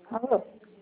Alô?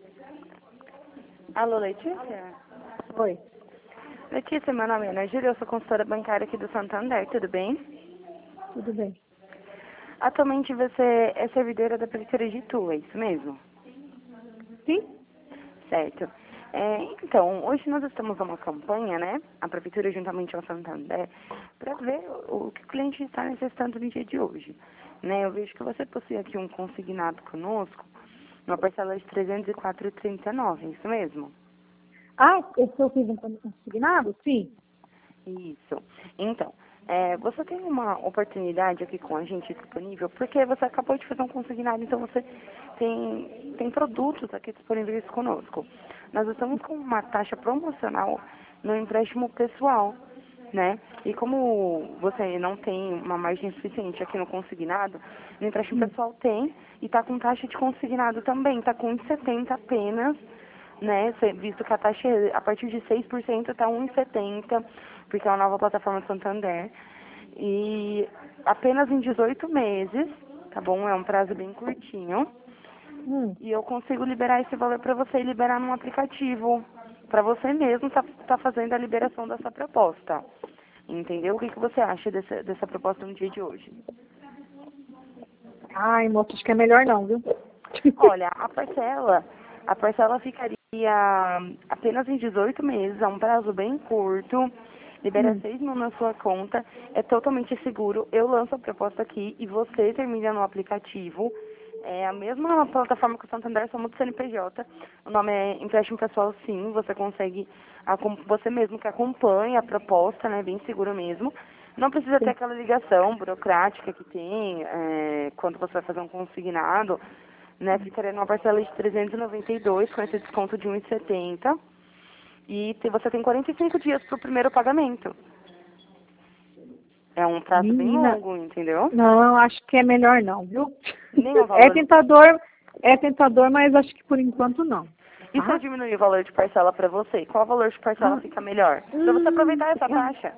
Alô, Letícia? Oi. Letícia, meu nome é Ana Júlia, eu sou consultora bancária aqui do Santander, tudo bem? Tudo bem? Atualmente você é servidora da Prefeitura de Itu, é isso mesmo? Sim? Certo. Então, hoje nós estamos numa campanha, né? A Prefeitura juntamente ao Santander, para ver o que o cliente está necessitando no dia de hoje. Né? Eu vejo que você possui aqui um consignado conosco, uma parcela de R$ 304,39, é isso mesmo? Ah, esse eu fiz um consignado? Sim. Isso. Então, você tem uma oportunidade aqui com a gente disponível, porque você acabou de fazer um consignado, então você tem produtos aqui disponíveis conosco. Nós estamos com uma taxa promocional no empréstimo pessoal, né? E como você não tem uma margem suficiente aqui no consignado, no empréstimo pessoal tem, e está com taxa de consignado também, está com 1,70 apenas, né? Visto que a taxa a partir de 6% está 1,70, porque é uma nova plataforma do Santander. E apenas em 18 meses, tá bom? É um prazo bem curtinho. E eu consigo liberar esse valor para você e liberar num aplicativo, para você mesmo tá fazendo a liberação dessa proposta. Entendeu? O que você acha dessa proposta no dia de hoje? Ai, moço, acho que é melhor não, viu? Olha, a parcela ficaria apenas em 18 meses, é um prazo bem curto, libera 6 mil na sua conta, é totalmente seguro. Eu lanço a proposta aqui e você termina no aplicativo. É a mesma plataforma que o Santander, somos do CNPJ. O nome é Empréstimo Pessoal, sim. Você consegue, você mesmo que acompanha a proposta, né? Bem seguro mesmo. Não precisa ter Sim. aquela ligação burocrática que tem quando você vai fazer um consignado, né? Ficaria numa parcela de 392 com esse desconto de 1,70. E você tem 45 dias para o primeiro pagamento. É um prazo bem Menina, longo, entendeu? não, acho que é melhor não, viu? Nem o valor. É tentador, mas acho que por enquanto não. E se eu Tá? diminuir o valor de parcela para você? Qual valor de parcela Ah, fica melhor? Para você aproveitar essa taxa.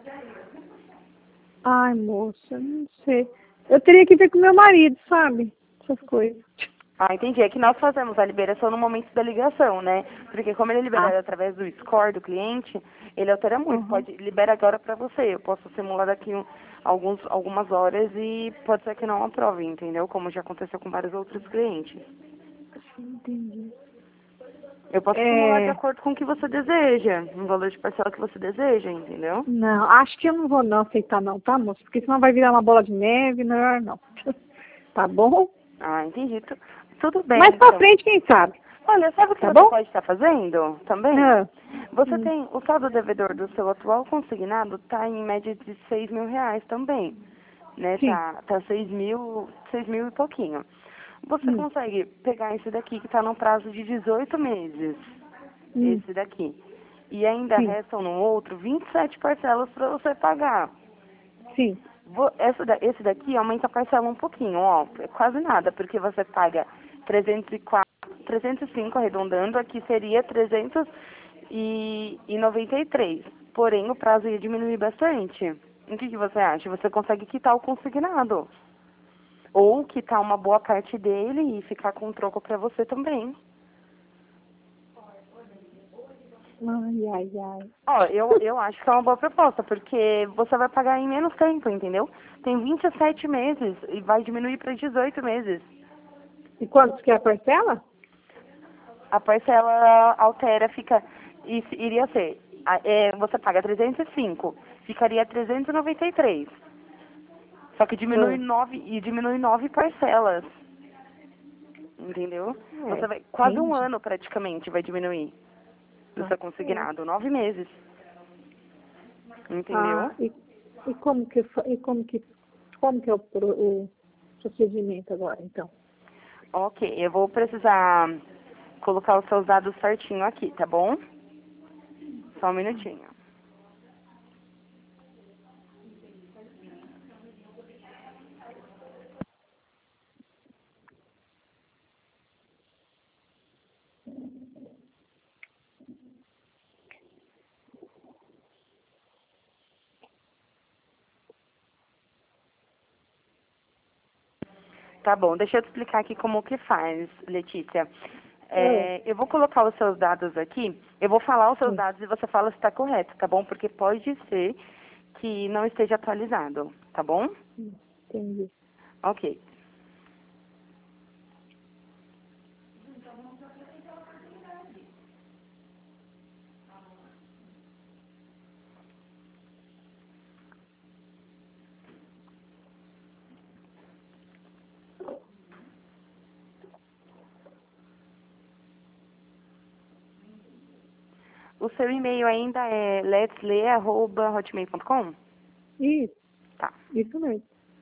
ai, moça, não sei. Eu teria que ver com meu marido, sabe? Essas coisas. Ah, entendi. É que nós fazemos a liberação no momento da ligação, né? Porque como ele é Ah, liberado através do score do cliente, ele altera muito. uhum. Pode libera agora para você. Eu posso simular daqui algumas horas e pode ser que não aprove, entendeu? Como já aconteceu com vários outros clientes. Entendi. Eu posso simular de É, acordo com o que você deseja, um valor de parcela que você deseja, entendeu? não, acho que eu não vou não aceitar não, tá, moça? Porque senão vai virar uma bola de neve, melhor não. Tá bom? Ah, entendi. Tudo bem, Mais pra então. frente, quem sabe? Olha, sabe o que Tá você bom? pode estar fazendo também? Ah, Você hum, tem, o saldo devedor do seu atual consignado está em média de R$ 6.000 também, né? sim. Tá 6 mil e pouquinho. Você Hum, consegue pegar esse daqui que está no prazo de 18 meses, hum, esse daqui, e ainda sim, restam no outro 27 parcelas para você pagar. sim. Esse daqui aumenta a parcela um pouquinho, ó, é quase nada, porque você paga 304, 305 arredondando, aqui seria 393. Porém, o prazo ia diminuir bastante. O que você acha? Você consegue quitar o consignado. Ou quitar uma boa parte dele e ficar com o troco para você também. Ai, ai, ai. Ó, eu acho que é uma boa proposta, porque você vai pagar em menos tempo, entendeu? Tem 27 meses e vai diminuir para 18 meses. E quanto que é a parcela? A parcela altera, iria ser, você paga 305, ficaria 393. Só que Ah, diminui 9 parcelas, entendeu? Você é, vai, quase um entendi. ano praticamente vai diminuir do Tá seu certo. consignado, 9 meses, Ah, entendeu? e como que é o procedimento agora, então? Ok, eu vou precisar colocar os seus dados certinho aqui, tá bom? Só um minutinho. Tá bom, deixa eu te explicar aqui como que faz, Letícia. Eu vou colocar os seus dados aqui, eu vou falar os seus dados e você fala se está correto, tá bom? Porque pode ser que não esteja atualizado, tá bom? Entendi. Ok. O seu e-mail ainda é letslay@hotmail.com? Isso, Tá. isso mesmo.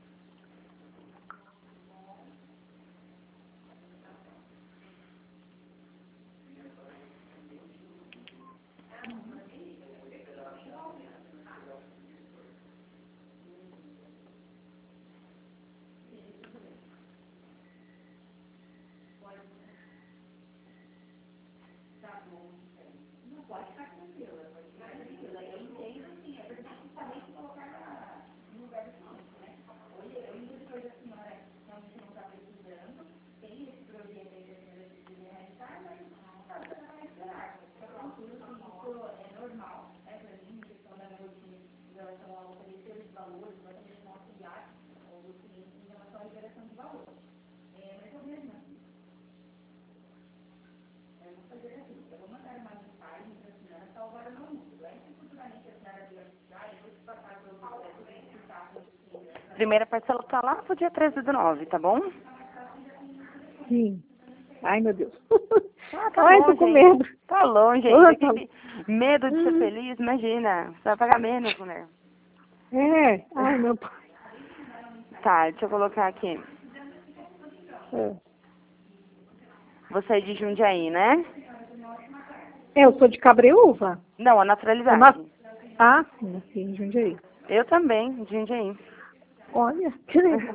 Primeira parcela tá lá pro dia 13/9, tá bom? Sim. Ai, meu Deus. Ah, tá Ai, tô longe com ainda. medo. Tá longe Ah, ainda. tá. Medo de ser feliz, imagina. Você vai pagar menos, mulher. É. Ai, meu pai. Tá, deixa eu colocar aqui. É. Você é de Jundiaí, né? Eu sou de Cabreúva. Não, a Eu naturalidade. Ah, sim, aqui em Jundiaí. Eu também, de Jundiaí. Olha, que legal.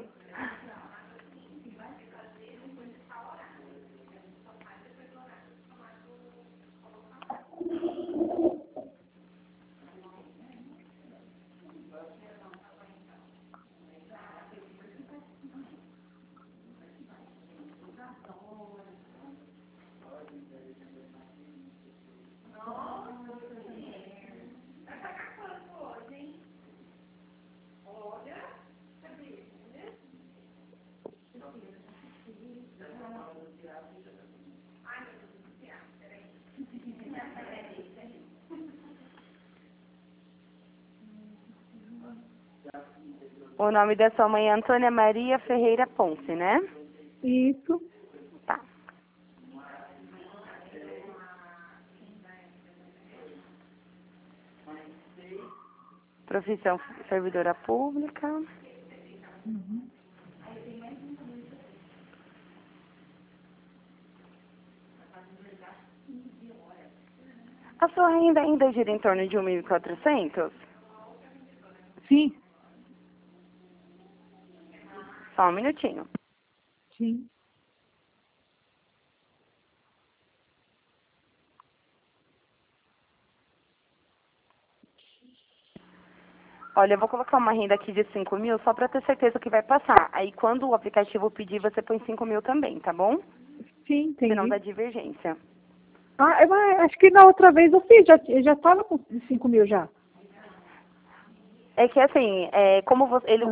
O nome da sua mãe é Antônia Maria Ferreira Ponce, né? Isso. Tá. Profissão servidora pública. Uhum. A sua renda ainda gira em torno de 1.400? Sim, Só um minutinho. sim. Olha, eu vou colocar uma renda aqui de 5.000 só para ter certeza que vai passar. Aí quando o aplicativo pedir, você põe 5.000 também, tá bom? Sim, Senão dá entendi. divergência. Ah, mas acho que na outra vez eu fiz, já estava com 5 mil já. É que assim, como você, Ah,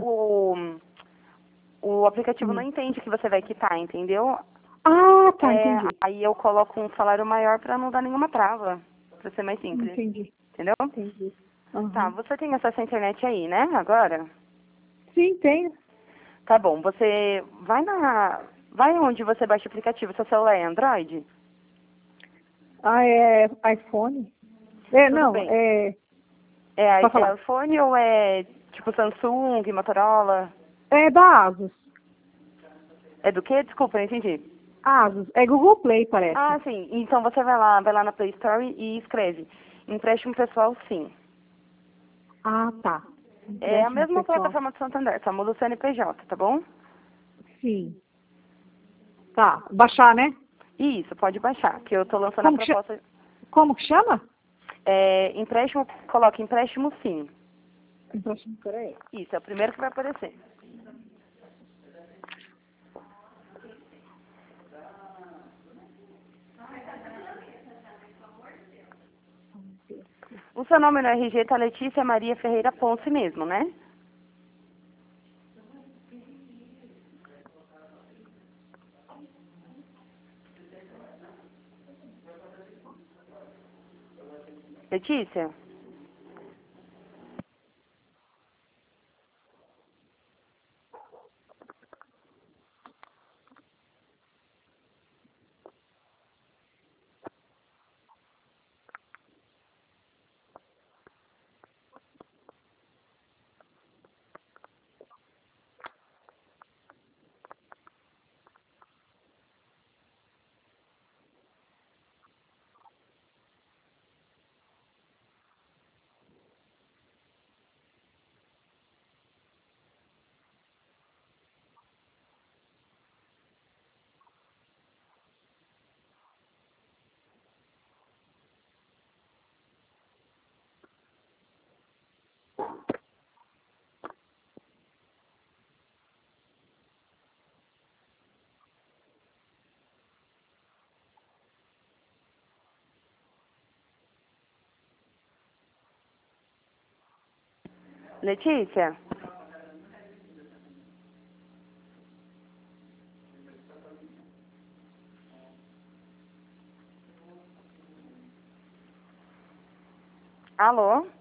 o aplicativo não hum. entende que você vai quitar, entendeu? Ah, tá, entendi. Aí eu coloco um salário maior para não dar nenhuma trava, para ser mais simples, Entendi, entendeu? entendi. Tá, Aham. você tem acesso à internet aí, né, agora? Sim, tenho. Tá bom, você vai onde você baixa o aplicativo, seu celular é Android? Ah, é iPhone? É, Tudo não, bem. pode É falar. iPhone ou é tipo Samsung, Motorola? É da Asus. É do quê? Desculpa, não entendi. Asus, é Google Play, parece. Ah, sim. Então você vai lá na Play Store e escreve empréstimo pessoal, sim. Ah, tá. É a Empréstimo mesma pessoal. plataforma do Santander, só muda o CNPJ, tá bom? Sim. Tá, baixar, né? Isso, pode baixar, que eu tô lançando a Como que, proposta. como que chama? Empréstimo, coloca empréstimo, sim. Empréstimo, peraí. Isso, é o primeiro que vai aparecer. O seu nome no RG tá Letícia Maria Ferreira Ponce mesmo, né? Letícia? Letícia? Alô?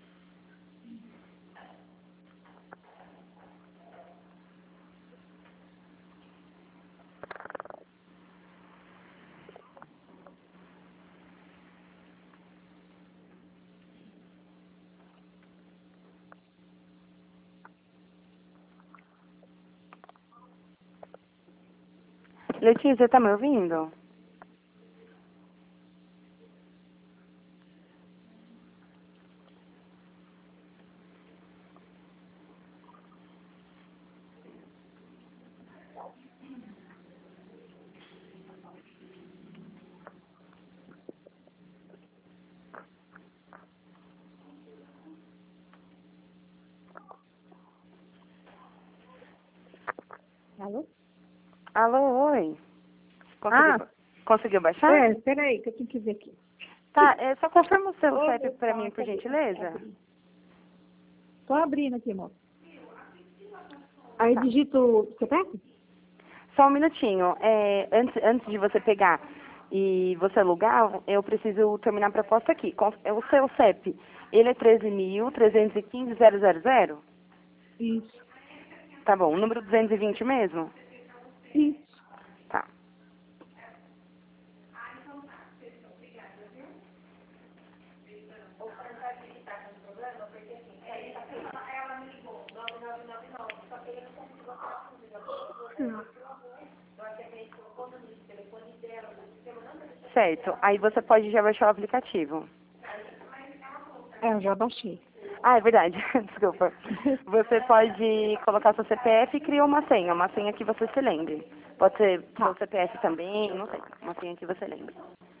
Letícia, tá me ouvindo? Alô? Alô, oi. Conseguiu baixar? Peraí, que eu tenho que ver aqui. Tá, só confirma o seu Ô, CEP meu pra pai, mim, por cadê? gentileza. Tô abrindo aqui, moça. Aí digito o CPF? Só um minutinho. Antes de você pegar e você alugar, eu preciso terminar a proposta aqui. O seu CEP, ele é 13.315.000? Isso. Tá bom. O número 220 mesmo? Isso. Tá. Certo. Aí você pode já baixar o aplicativo. Eu já baixei. Ah, é verdade. Desculpa. Você pode colocar seu CPF e criar uma senha que você se lembre. Pode ser seu CPF também, não sei. Uma senha que você lembre.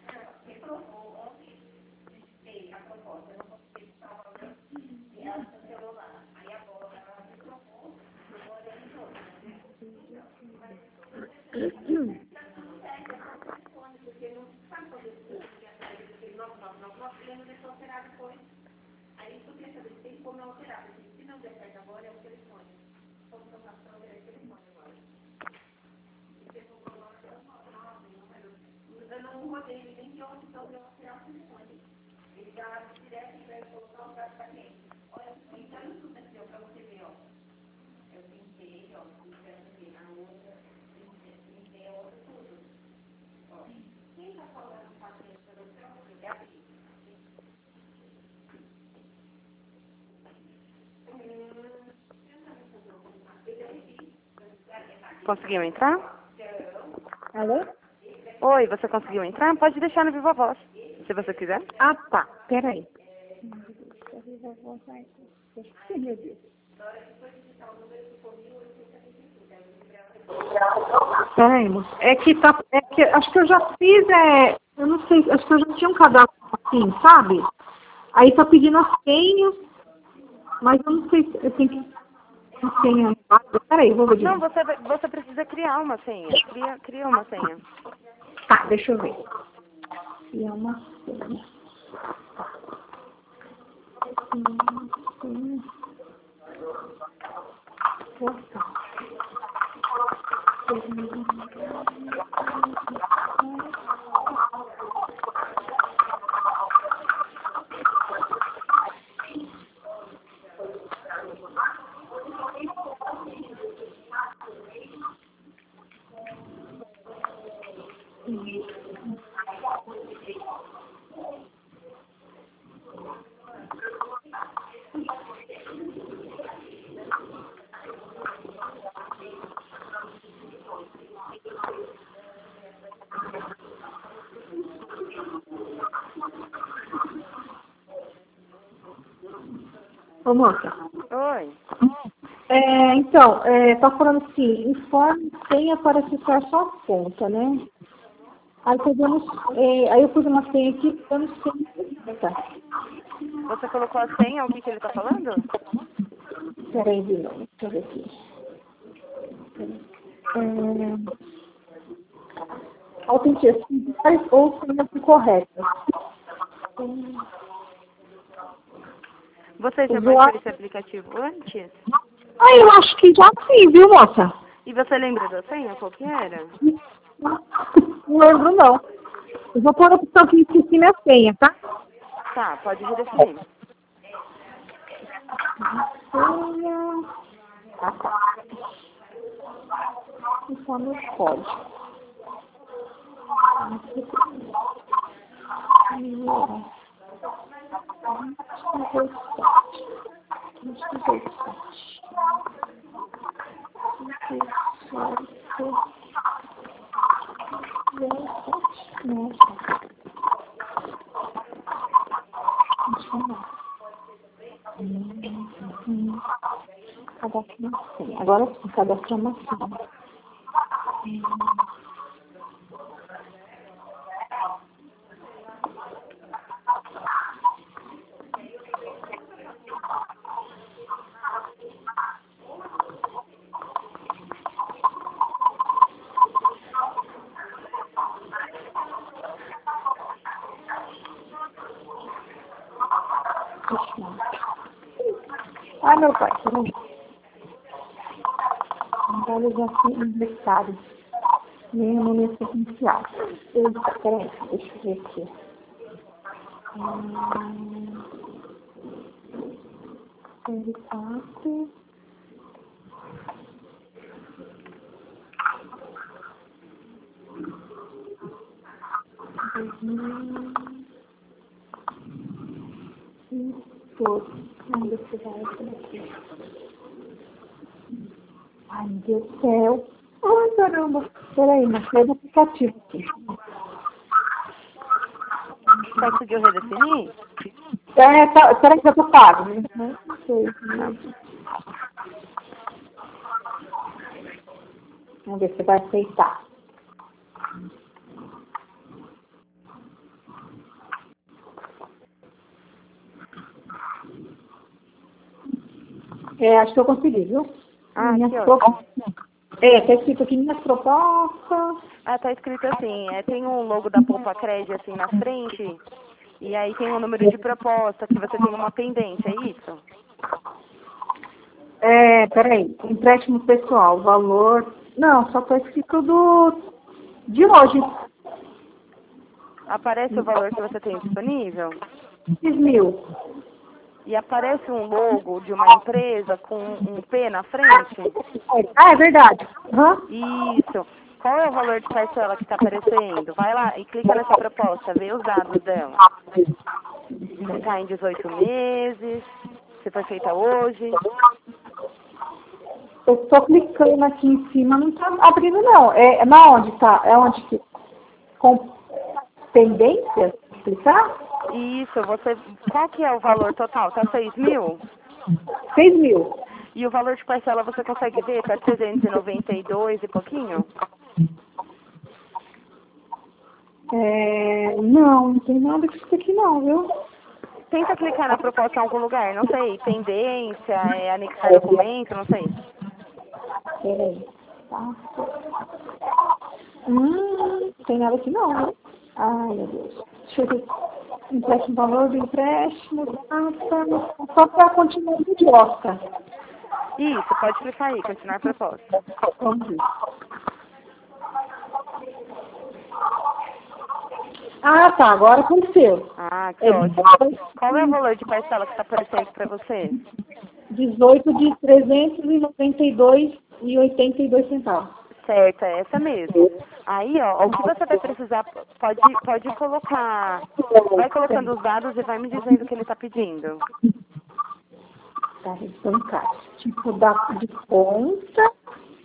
Conseguiu entrar? Alô? Oi, você conseguiu entrar? Pode deixar no Viva Voz, se você quiser. Ah, tá. Peraí. Meu Deus. Peraí, moça. Acho que eu já fiz, eu não sei, acho que eu já tinha um cadastro assim, sabe? Aí tá pedindo a senha, mas eu não sei se eu tenho que a senha. Peraí, vou ver. Não, você precisa criar uma senha. Cria uma senha. Tá, deixa eu ver. Criar uma senha. Ô, moça. Oi. Então, tá falando assim, informe senha para acessar sua conta, né? Aí, aí eu pus uma senha aqui, eu não sei. Tá. Você colocou a senha, o que ele tá falando? Peraí, de novo, deixa eu ver aqui. Autenticidade ou senhas incorretas. Você já baixou esse aplicativo antes? Ah, eu acho que já sim, viu, moça? E você lembra da senha? Qual que era? Não lembro, não. Eu vou pôr a opção que esqueci minha senha, tá? Tá, pode redefinir. Senha. Ah, tá. Informe o código. Agora sim, cadastro uma senha. Ah, meu pai, peraí. Visualização universitária. Minha nome sequencial. Peraí, deixa eu ver aqui. R4. Vamos ver se vai aqui. Ai, meu Deus do céu. Ai, caramba. Peraí, mas sai do aplicativo aqui. Conseguiu redefinir? Peraí que eu tô pago. Não sei. Vamos ver se vai aceitar. Acho que eu consegui, viu? Ah, que ótimo. Tá escrito aqui minhas propostas. Ah, tá escrito assim, tem um logo da Poupa Cred assim na frente, e aí tem um número de proposta, que você tem uma pendência, é isso? Peraí, empréstimo pessoal, valor. Não, só tá escrito de hoje. Aparece o valor que você tem disponível? 6.000. E aparece um logo de uma empresa com um P na frente? Ah, é verdade. Uhum. Isso. Qual é o valor de parcela que está aparecendo? Vai lá e clica nessa proposta, vê os dados dela. Se está em 18 meses, se foi feita hoje. Eu estou clicando aqui em cima, não está abrindo não. Na onde tá? É onde que? Com pendência? Clicar? Isso, qual que é o valor total? Tá 6.000? 6.000. E o valor de parcela você consegue ver? Tá 392 e pouquinho? Não tem nada disso aqui não, viu? Tenta clicar na proposta em algum lugar, não sei, pendência, anexar documento, não sei. Peraí. Tá. Não tem nada aqui não, viu? Ai, meu Deus. Deixa eu ver. Empréstimo, valor do empréstimo, data, só para continuar de idiota. Isso, pode clicar aí, continuar proposta. Vamos ver. Ah, tá, agora aconteceu. Ah, que ótimo. Qual é o valor de parcela que está aparecendo para você? 18 de 392,82 centavos. Certo, é essa mesmo. Aí, ó, o que você vai precisar, pode colocar, vai colocando os dados e vai me dizendo o que ele está pedindo. Tá, então, cara, tipo, data de conta.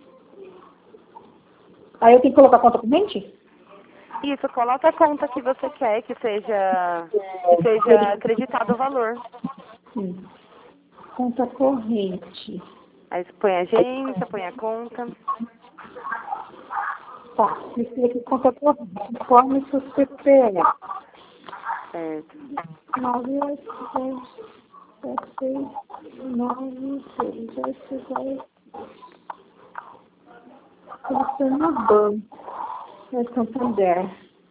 Aí eu tenho que colocar conta corrente? Isso, coloca a conta que você quer que seja acreditado o valor. Sim. Conta corrente. Aí você põe a agência, põe a conta. Tá, precisa aqui conta corrente. Informe seu CPF. Certo. 9876966. Você no banco. É Santander.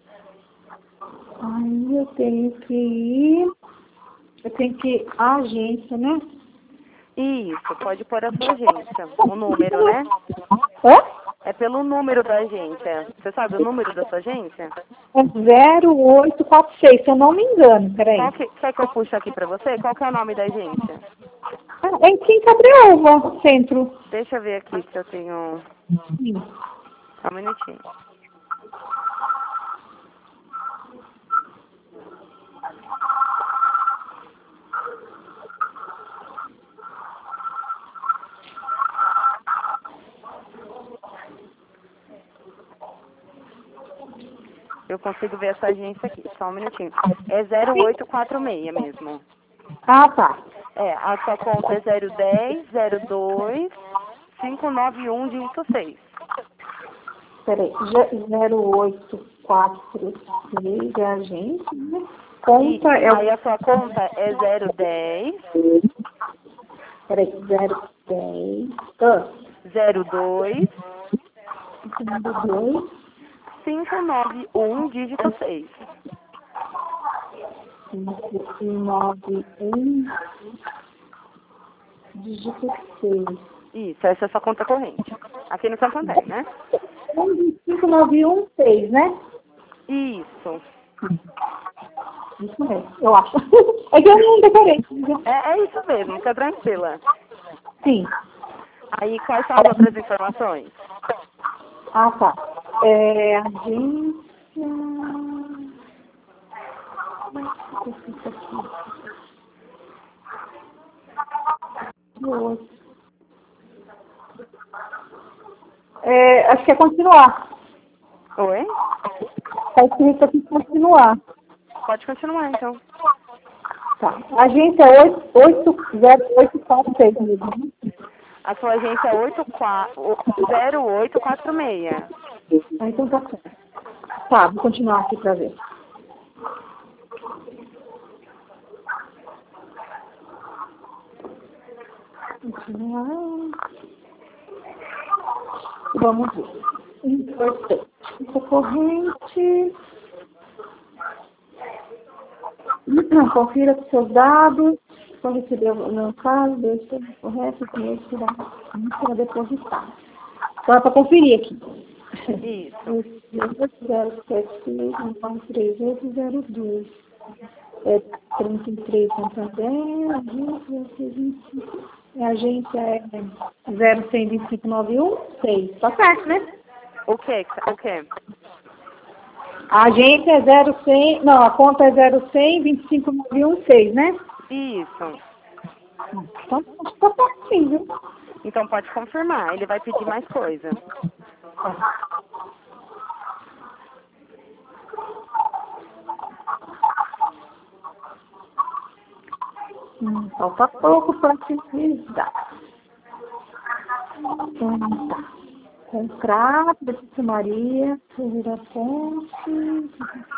Aí eu tenho que ir. Eu tenho que ir à agência, né? Isso, pode pôr a sua agência, o número, né? Hã? É pelo número da agência. Você sabe o número da sua agência? É 0846, se eu não me engano, peraí. Quer que eu puxe aqui pra você? Qual que é o nome da agência? É em Quinta Cabreúva, centro. Deixa eu ver aqui se eu tenho... Sim. Só um minutinho. Eu consigo ver essa agência aqui, só um minutinho. É 0846 mesmo. Ah, tá. É, a sua conta é 010 02 591 dígito 6. Peraí, 0846 é a agência, né? Conta é Aí o... a sua conta é 010 Peraí, 010... 02 2, 591 dígito 6. 591, dígito 6. Isso, essa é a sua conta corrente. Aqui no Santander, né? 5916, né? Isso. Isso mesmo, eu acho. É que eu não decorei. É isso mesmo, fica tranquila. Sim. Aí, quais são as outras informações? Ah, tá. É, agência... Como é que eu fiz aqui? Acho que é continuar. Oi? Está escrito aqui continuar. Pode continuar, então. Tá. Agência é 80846 mesmo. A sua agência é 0846. Ah, então tá certo. Tá, vou continuar aqui para ver. Continuar. Vamos ver. Importante. Corrente. Confira os seus dados. Só recebeu o meu caso, deixa correto, primeiro tirar para depositar. Então é para conferir aqui. Isso. 076-93802. É 33 Santander, a agência é 0125916. Tá certo, né? O quê? O quê? A agência é 0100, não, a conta é 0125916, né? Isso. Então, acho que tá certinho, viu? Então pode confirmar, ele vai pedir mais coisa. Falta pouco para finalizar. Então, tá. Contrato, Letícia Maria, Ferreira Ponte.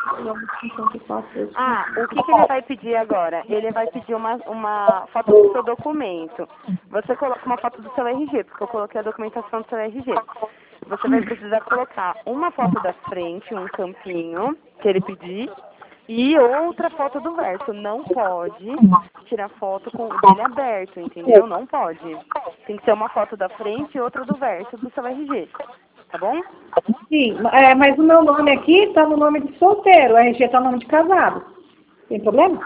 Ah, o que ele vai pedir agora? Ele vai pedir uma foto do seu documento. Você coloca uma foto do seu RG, porque eu coloquei a documentação do seu RG. Você vai precisar colocar uma foto da frente, um campinho que ele pedir, E outra foto do verso. Não pode tirar foto com dele aberto, entendeu? Não pode. Tem que ser uma foto da frente e outra do verso do seu RG. Tá bom? Sim, mas o meu nome aqui está no nome de solteiro, o RG está no nome de casado. Tem problema?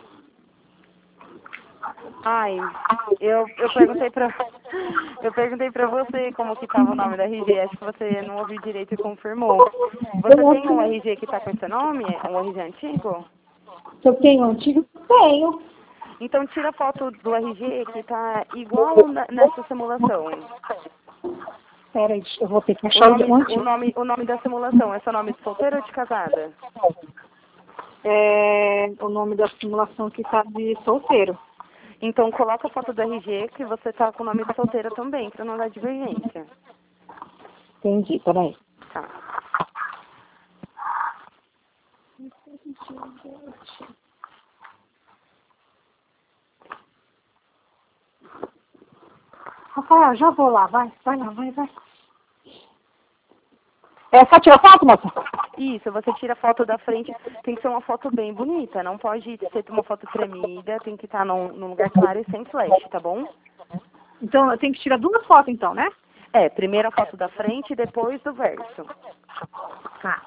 Ai, eu perguntei pra você como que tava o nome da RG, acho que você não ouviu direito e confirmou. Você tem um RG que tá com esse nome? Um RG antigo? Se eu tenho um antigo, tenho. Então tira a foto do RG que tá igual nessa simulação. Peraí, eu vou ter que achar o antigo. O nome da simulação, é seu nome de solteira ou de casada? O nome da simulação que está de solteiro. Então coloca a foto do RG que você tá com o nome de solteira também, pra não dar divergência. Entendi, peraí. Tá. Rafael, já vou lá, vai lá, vai. Só tira foto, moça? Isso, você tira a foto da frente, tem que ser uma foto bem bonita, não pode ser uma foto tremida, tem que estar num lugar claro e sem flash, tá bom? Então, eu tenho que tirar 2 fotos, então, né? Primeiro a foto da frente e depois do verso. Tá.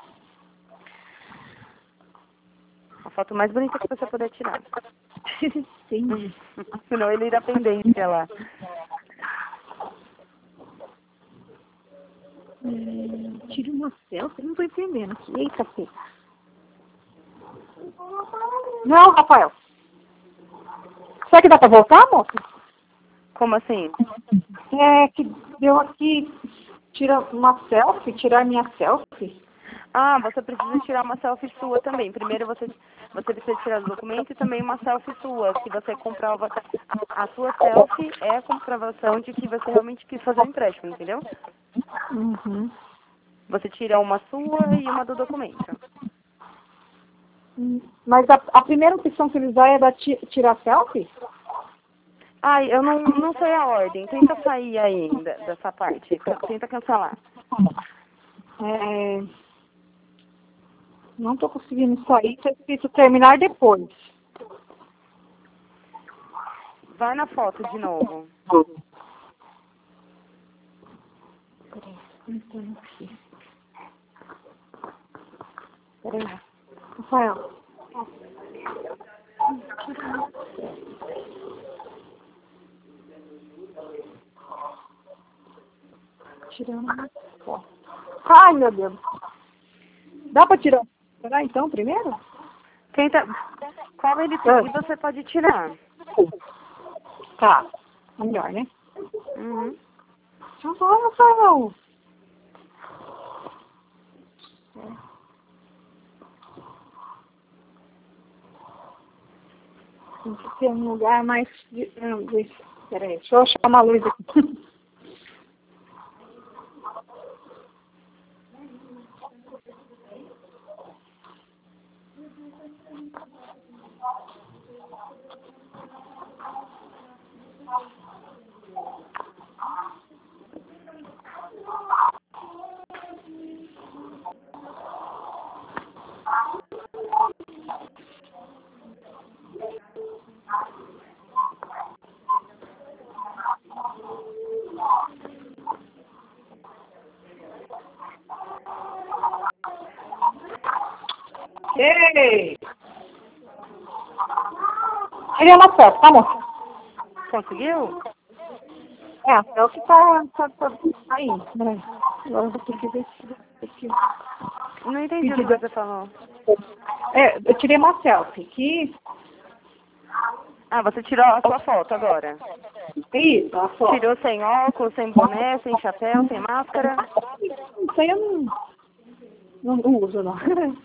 A foto mais bonita que você puder tirar. Sim. Senão ele irá pendência lá. Tira uma selfie, não tô entendendo aqui. Eita, filha. Não, Rafael. Será que dá pra voltar, moça? Como assim? Que deu aqui, tirar minha selfie. Ah, você precisa tirar uma selfie sua também. Primeiro você precisa tirar o documento e também uma selfie sua, que você comprova. A sua selfie é a comprovação de que você realmente quis fazer o empréstimo, entendeu? Uhum. Você tira uma sua e uma do documento. Mas a primeira opção que eles dão é da tirar selfie? Ai, eu não sei a ordem. Tenta sair aí dessa parte. Tenta cancelar. Não tô conseguindo sair, tá escrito terminar depois. Vai na foto de novo. Peraí. Rafael. Tirando uma foto. Ai, meu Deus. Dá pra tirar? Será então, primeiro? Qual ele pedir, você pode tirar. Tá. Melhor, né? Uhum. Já vai, Rafael. Tem que ter um lugar mais... Peraí, deixa eu achar uma luz aqui. Ei! Tirei uma selfie, tá, moça? Conseguiu? A selfie tá aí. Peraí. Agora eu vou ter que ver aqui. Não entendi o que você falou. Eu tirei uma selfie aqui. Ah, você tirou a sua foto agora. Isso, a foto. Tirou sem óculos, sem boné, sem chapéu, sem máscara? Isso aí eu não uso, não.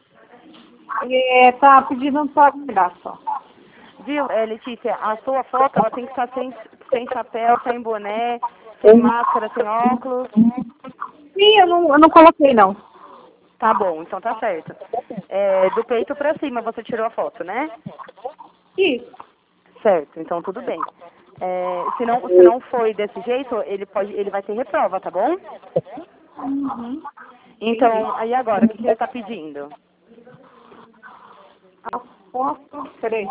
Tá pedindo pra guardar só. Viu, Letícia, a sua foto ela tem que estar sem chapéu, sem boné, sem máscara, sem óculos. Sim, eu não coloquei, não. Tá bom, então tá certo. Do peito pra cima você tirou a foto, né? Isso. Certo, então tudo bem. Se não foi desse jeito, ele vai ter reprova, tá bom? Uhum. Então, aí agora, o que ele tá pedindo? foto. Peraí.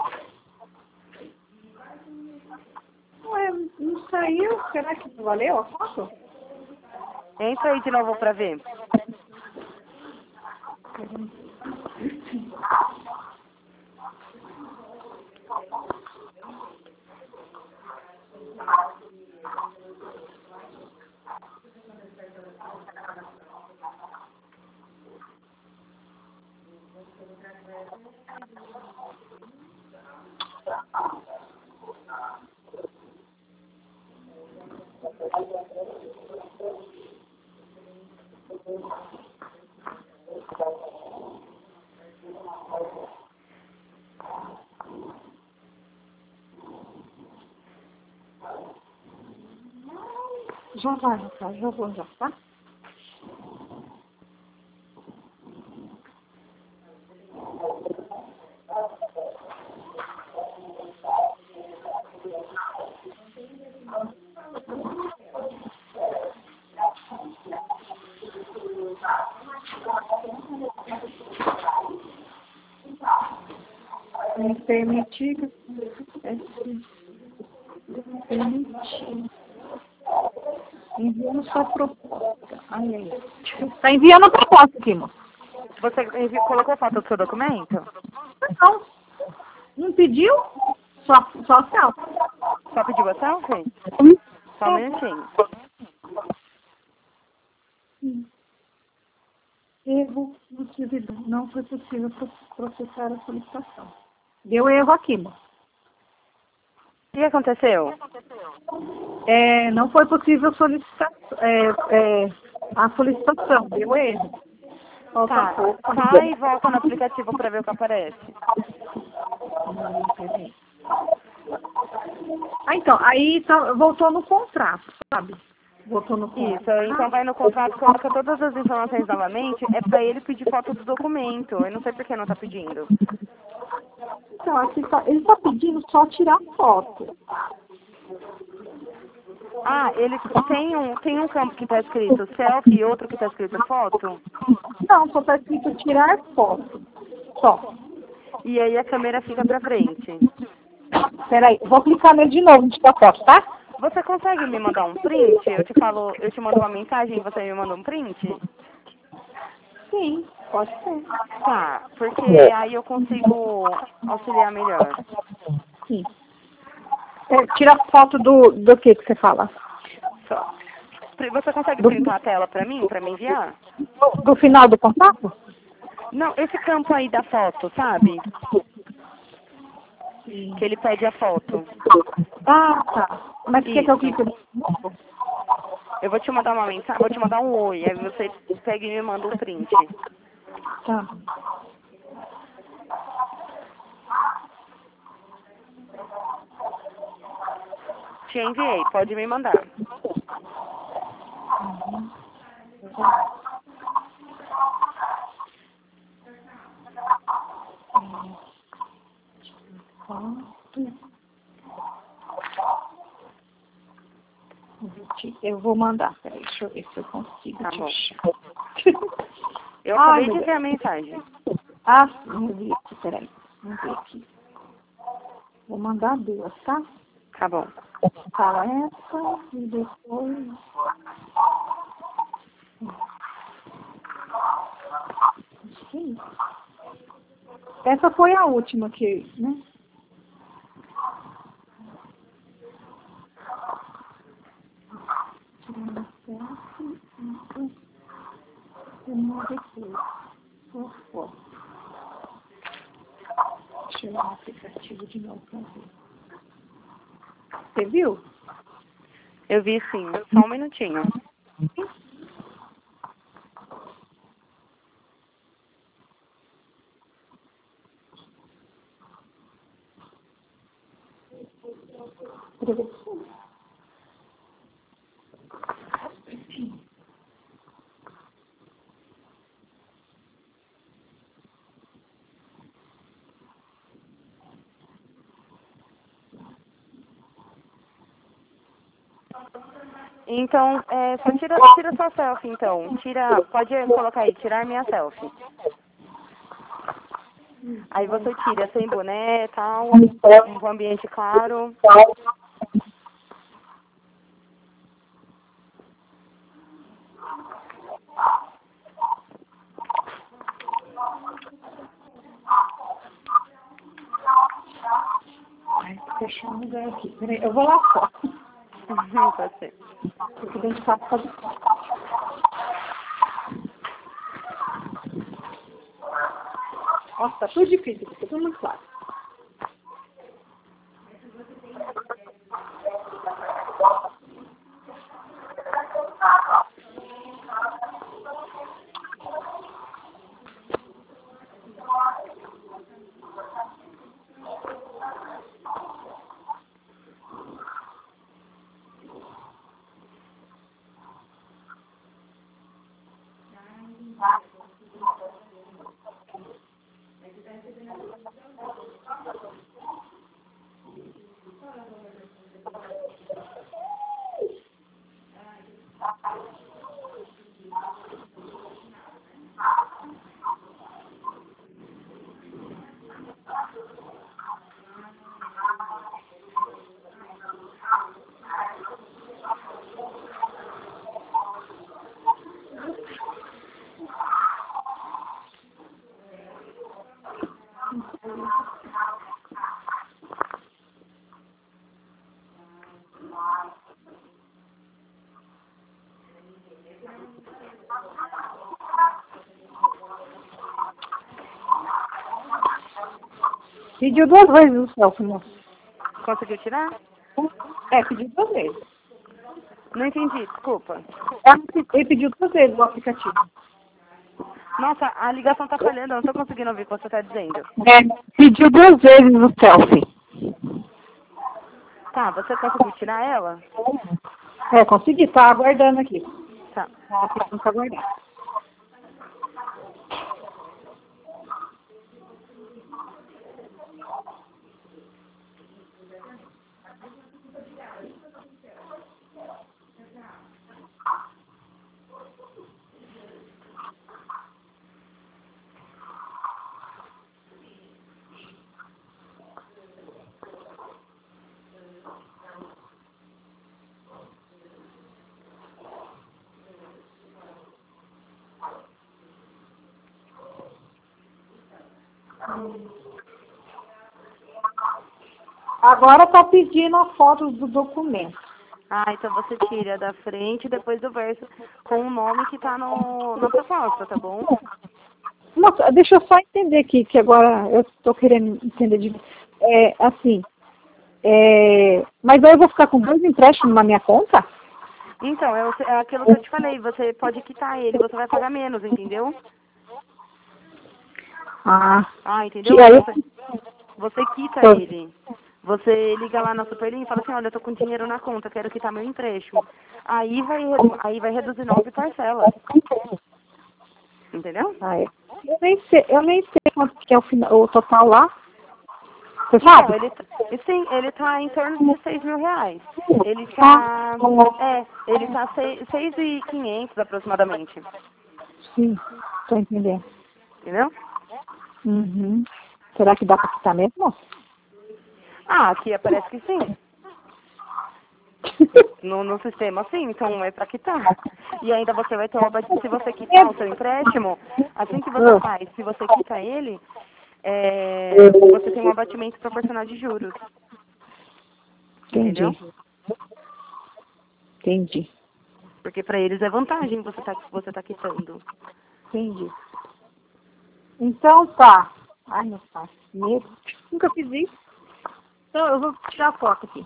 Ué, não saiu? Será que não valeu a foto? Entra aí de novo pra ver. Já vai, tá? Já vou, já, tá? Permitir. Permitir. Enviando sua proposta. Aí. Tá enviando a proposta aqui, moço. Você colocou foto do seu documento? Não. Não pediu? Só selfie. Só pediu a selfie? Só um minutinho. Erro no servidor. Não foi possível processar a solicitação. Deu erro aqui, moço. O que aconteceu? Não foi possível solicitar a solicitação. Deu erro. Tá, sai e volta no aplicativo pra ver o que aparece. Então, aí voltou no contrato, sabe? Voltou no contrato. Isso, então vai no contrato, coloca todas as informações novamente, é pra ele pedir foto do documento. Eu não sei por que não tá pedindo. Então, aqui ele está pedindo só tirar foto. Ah, ele tem um campo que tá escrito selfie e outro que tá escrito foto? Não, só está escrito tirar foto. Só. E aí a câmera fica pra frente. Peraí, vou clicar nele de novo, tirar foto, tá? Você consegue me mandar um print? Eu te mando uma mensagem e você me manda um print? Sim, pode ser. Tá, porque aí eu consigo auxiliar melhor. Sim. Tira foto do que você fala? Só. Você consegue printar a tela pra mim enviar? Do final do contato? Não, esse campo aí da foto, sabe? Que ele pede a foto. Ah, tá. Mas quer que eu clique? Eu vou te mandar uma mensagem, vou te mandar um oi, aí você pega e me manda um print. Tá. Te enviei, pode me mandar. Eu vou mandar. Peraí, deixa eu ver se eu consigo. Tá te bom. achar. Eu acabei de ver a mensagem. Ah, vamos ver aqui, peraí. Vamos ver aqui. Vou mandar duas, tá? Tá bom. Fala essa e depois. Sim. Essa foi a última que, né? Tirando a selfie, depois. Por foto. Deixa eu ir no aplicativo de novo pra ver. Você viu? Eu vi sim, só um minutinho. Então, só tira sua selfie, então. Pode colocar aí, tirar minha selfie. Aí você tira sem boné e tal, um ambiente claro. Ai, fechar um lugar aqui. Peraí, eu vou lá fora. Pode ser. Porque dentro de casa tá difícil. Nossa, tá tudo difícil, tá tudo muito claro. Pediu 2 vezes o selfie, moço. Conseguiu tirar? Pediu 2 vezes. Não entendi, desculpa. Ele pediu 2 vezes o aplicativo. Nossa, a ligação tá falhando, eu não tô conseguindo ouvir o que você tá dizendo. Pediu 2 vezes o selfie. Tá, você conseguiu tirar ela? Consegui, tá aguardando aqui. Tá. Tá pedindo pra aguardar. Agora tá pedindo a foto do documento. Ah, então você tira da frente e depois do verso com o nome que tá na proposta, tá bom? Nossa, deixa eu só entender aqui, que agora eu tô querendo entender de... Mas aí eu vou ficar com 2 empréstimos na minha conta? Então, é aquilo que eu te falei, você pode quitar ele, você vai pagar menos, entendeu? Entendeu? Que aí... Você quita ele. Você liga lá na Superlinha e fala assim, olha, eu tô com dinheiro na conta, quero quitar meu empréstimo. Aí vai reduzir 9 parcelas. Entendeu? Eu nem sei quanto que é o total lá. Você Então, sabe? ele tá em torno de 6 mil reais. Ele tá 6.500 aproximadamente. Sim, tô entendendo. Entendeu? Uhum. Será que dá pra quitar mesmo? Aqui parece que sim. No sistema sim, então é pra quitar. E ainda você vai ter se você quitar o seu empréstimo, assim que você faz, se você quita ele, você tem um abatimento proporcional de juros. Entendi. Entendeu? Entendi. Porque pra eles é vantagem você tá quitando. Entendi. Então tá. Ai, meu pai. Nunca fiz isso. Então eu vou tirar a foto aqui.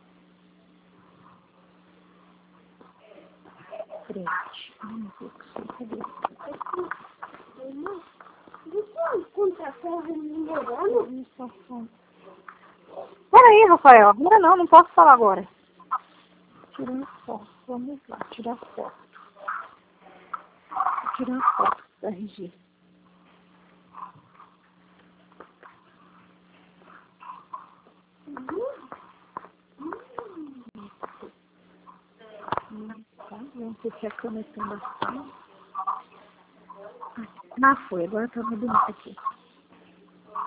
Frente. Ai, meu Deus do céu, cadê? Peraí, Rafael. Agora não posso falar agora. Tirando foto. Vamos lá, tirar foto. Tirar foto da RG. Vamos ver se a câmera tem bastante. Foi, agora tá bonito aqui.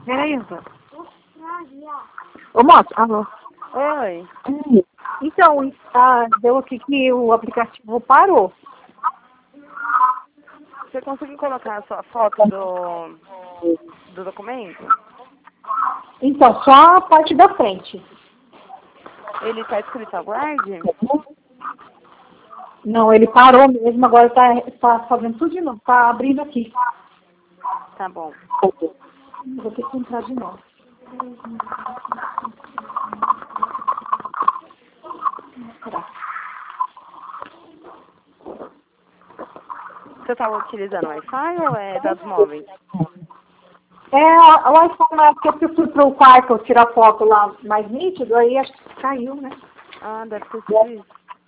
Peraí, Antônio. Ô, moço, alô. Oi. Então, deu aqui que o aplicativo parou. Você conseguiu colocar a sua foto do documento? Então, só a parte da frente. Ele tá escrito aguarde? Não, ele parou mesmo, agora tá fazendo tudo de novo, tá abrindo aqui. Tá bom. Vou ter que entrar de novo. Você estava utilizando Wi-Fi ou é dados móveis? O iPhone, na época que eu fui pro quarto tirar foto lá mais nítido, aí acho que caiu, né? Ah, deve ter sido isso.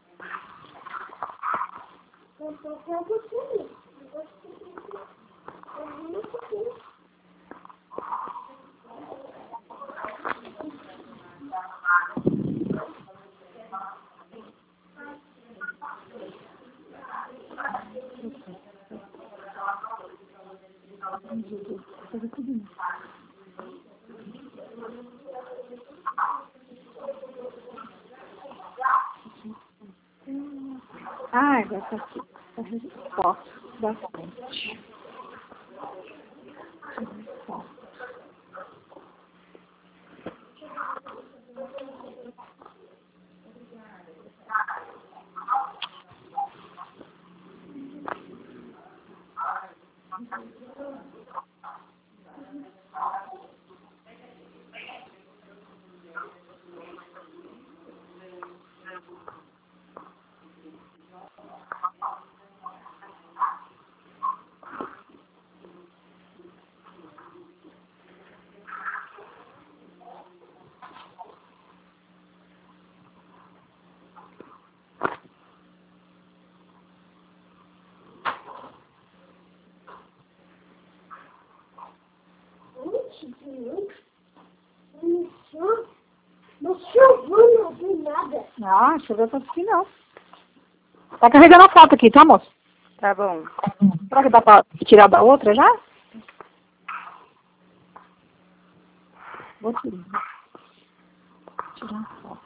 Ah, agora tá aqui. Foto da frente. Ah, choveu tanto aqui não. Tá carregando a foto aqui, tá, moço? Tá bom. Será que dá pra tirar da outra já? Vou tirar. Tirar a foto.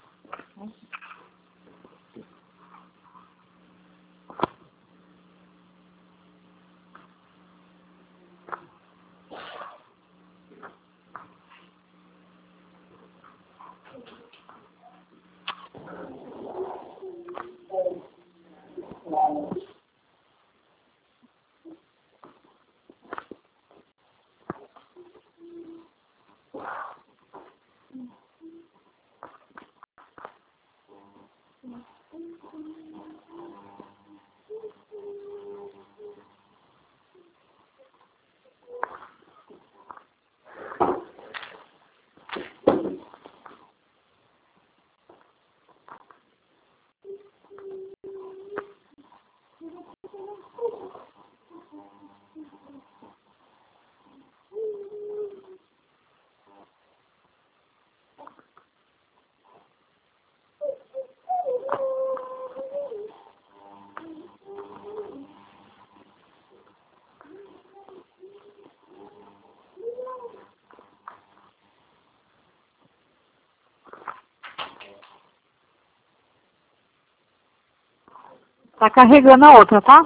Tá carregando a outra, tá?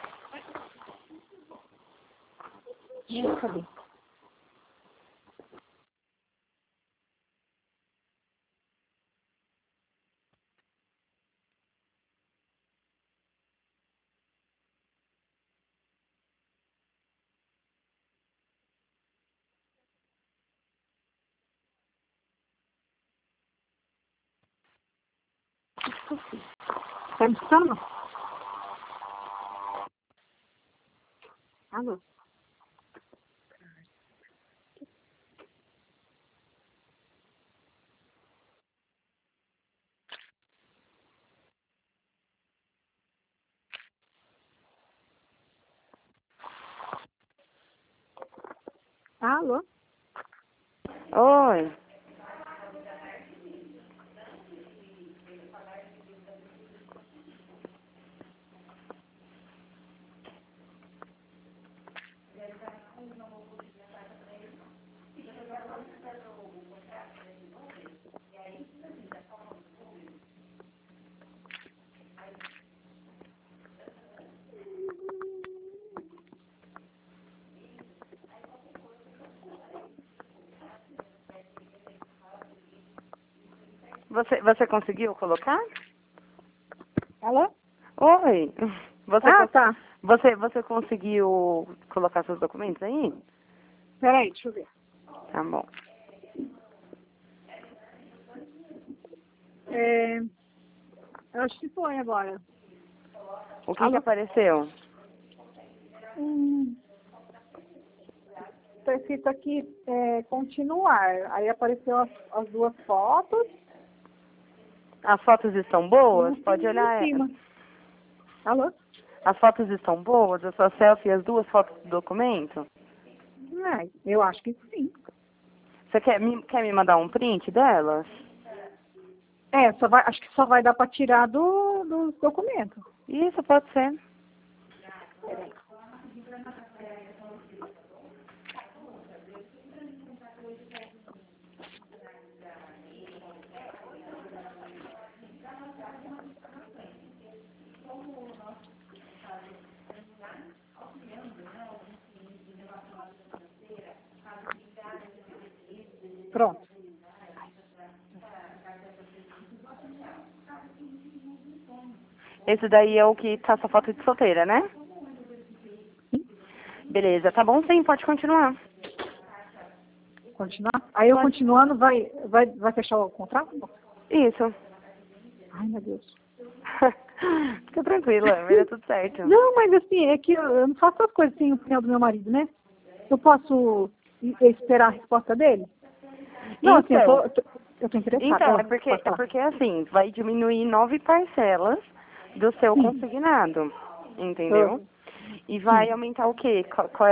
Cadê? Tá me escutando? Alô? Alô? Oi. Você conseguiu colocar? Alô? Oi. Tá. Você conseguiu colocar seus documentos aí? Peraí, deixa eu ver. Tá bom. Eu acho que foi agora. O que apareceu? Tá escrito aqui, continuar. Aí apareceu as duas fotos. As fotos estão boas? Em Pode olhar. cima. Alô? As fotos estão boas? A sua selfie e as duas fotos do documento? Eu acho que sim. Você quer me mandar um print delas? Acho que só vai dar para tirar do documento. Isso, pode ser. Pronto. Esse daí é o que tá sua foto de solteira, né? Beleza, tá bom sim, pode continuar. Continuar? Aí eu continuando, vai fechar o contrato? Isso. Ai, meu Deus. Fica tranquila, vai dar tudo certo. Não, mas assim, é que eu não faço as coisas sem o opinião do meu marido, né? Eu posso esperar a resposta dele? Não, assim, eu tô interessada. Então, é porque assim, vai diminuir 9 parcelas do seu consignado, entendeu? E vai aumentar o quê?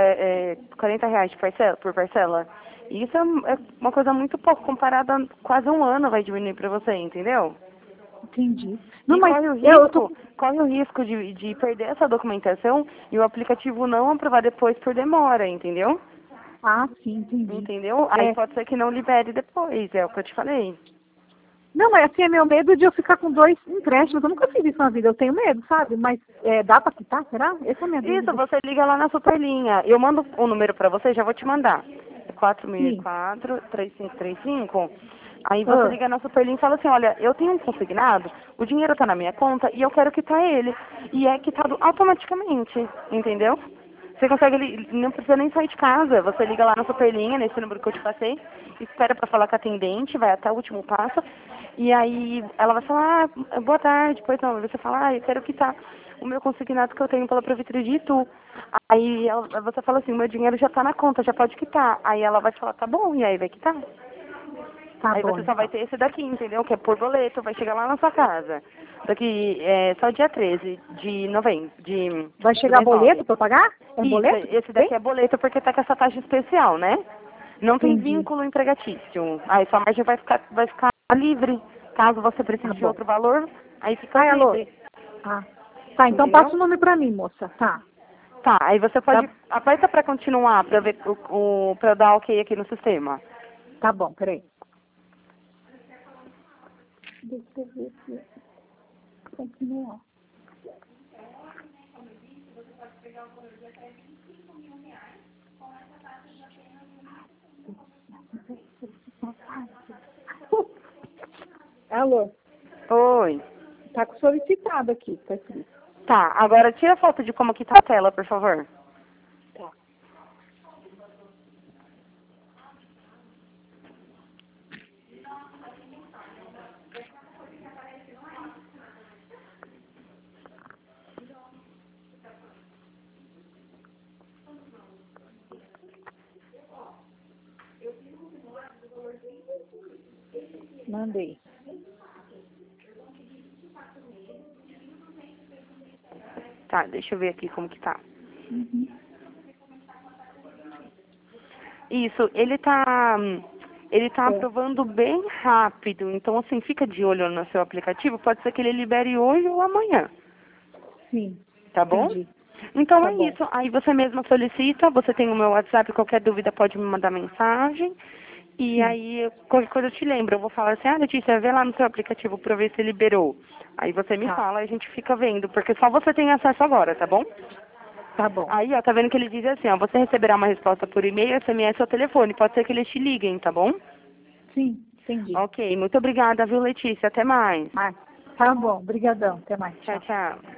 40 reais por parcela? Isso é uma coisa muito pouco, comparada a quase um ano vai diminuir pra você, entendeu? Entendi. Não, mas corre o risco de perder essa documentação e o aplicativo não aprovar depois por demora, entendeu? Ah, sim, entendi. Entendeu? Aí pode ser que não libere depois, é o que eu te falei. Não, mas assim, é meu medo de eu ficar com 2 empréstimos. Eu nunca fiz isso na vida, eu tenho medo, sabe? Mas dá pra quitar, será? Essa é a minha dúvida. Isso, você liga lá na Superlinha. Eu mando o número pra você, já vou te mandar. É 4004-3535. Aí você liga na Superlinha e fala assim, olha, eu tenho um consignado, o dinheiro tá na minha conta e eu quero quitar ele. E é quitado automaticamente, entendeu? Você consegue, não precisa nem sair de casa. Você liga lá na Superlinha, nesse número que eu te passei, espera pra falar com a atendente, vai até o último passo, e aí ela vai falar, boa tarde, pois não, você fala, eu quero quitar o meu consignado que eu tenho pela Prefeitura de Itu. Aí você fala assim, meu dinheiro já tá na conta, já pode quitar. Aí ela vai falar, tá bom, e aí vai quitar. Aí você só vai ter esse daqui, entendeu? Que é por boleto, vai chegar lá na sua casa. Daqui, só dia 13 de novembro. Vai chegar boleto pra eu pagar? É boleto? Esse daqui é boleto porque tá com essa taxa especial, né? Não tem vínculo empregatício. Aí sua margem vai ficar livre. Caso você precise de outro valor, aí fica livre. Tá, então passa o nome pra mim, moça. Tá. Tá, aí você pode... Aperta pra continuar, pra ver pra dar ok aqui no sistema. Tá bom, peraí. Deixa eu ver se continua. Alô? Oi. Tá solicitado aqui, tá escrito. Tá, agora tira a foto de como que tá a tela, por favor. Tá. Mandei. Tá, deixa eu ver aqui como que tá. Isso, ele tá aprovando bem rápido. Então, assim, fica de olho no seu aplicativo. Pode ser que ele libere hoje ou amanhã. Sim. Tá bom? Entendi. Então é isso. Aí você mesma solicita, você tem o meu WhatsApp, qualquer dúvida pode me mandar mensagem. E aí, qualquer coisa eu te lembro. Eu vou falar assim, Letícia, vê lá no seu aplicativo pra ver se liberou. Aí você me fala e a gente fica vendo, porque só você tem acesso agora, tá bom? Tá bom. Aí, ó, tá vendo que ele diz assim, ó, você receberá uma resposta por e-mail, SMS ou telefone. Pode ser que eles te liguem, tá bom? Sim. entendi. Ok, muito obrigada, viu, Letícia? Até mais. Ah, tá bom, brigadão, até mais. Tchau, tchau.